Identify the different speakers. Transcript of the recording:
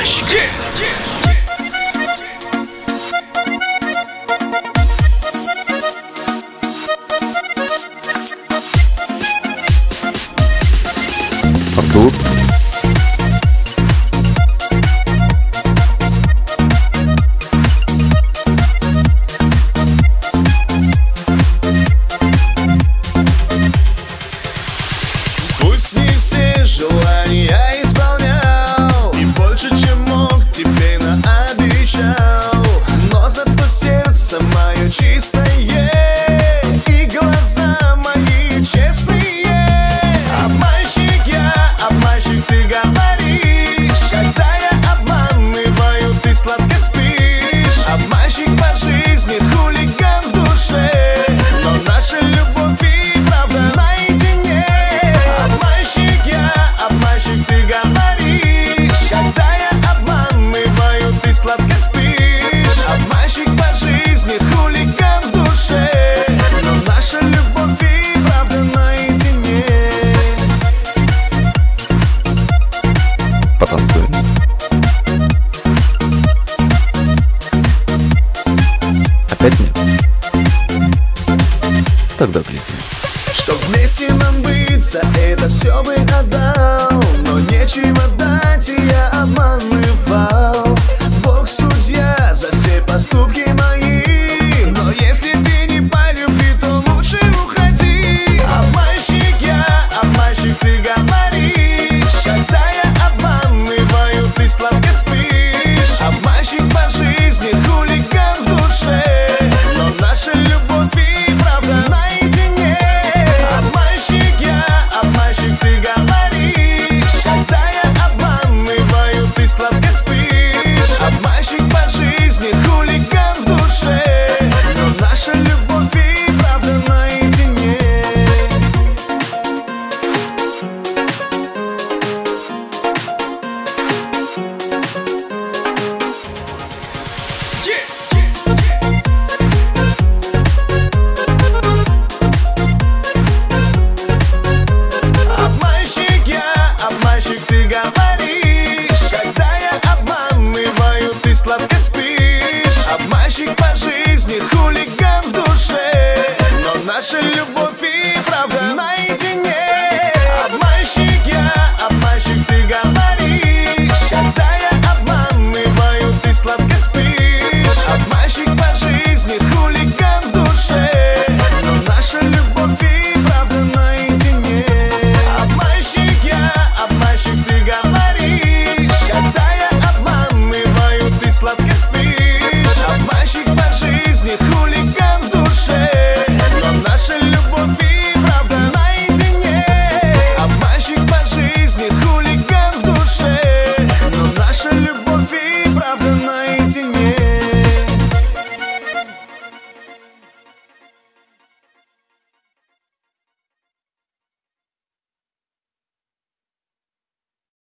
Speaker 1: обманщик.
Speaker 2: Артур.
Speaker 3: Пусть не все желания исполнял, и больше, чем мог, тебе наобещал, но зато сердце мое чистое, и глаза мои честные. Обманщик, ты говоришь, когда я обманываю, ты сладко спишь. Обманщик по жизни, хулиган в душе, но наша любовь и правда наедине. Обманщик, ты говоришь, когда я обманываю, ты сладко спишь. Обманщик по жизни, хулиган в душе, но наша любовь и правда наедине.
Speaker 2: Потанцуем. Опять нет? Тогда гляди.
Speaker 3: Чтоб вместе нам быть, за это все бы отдал.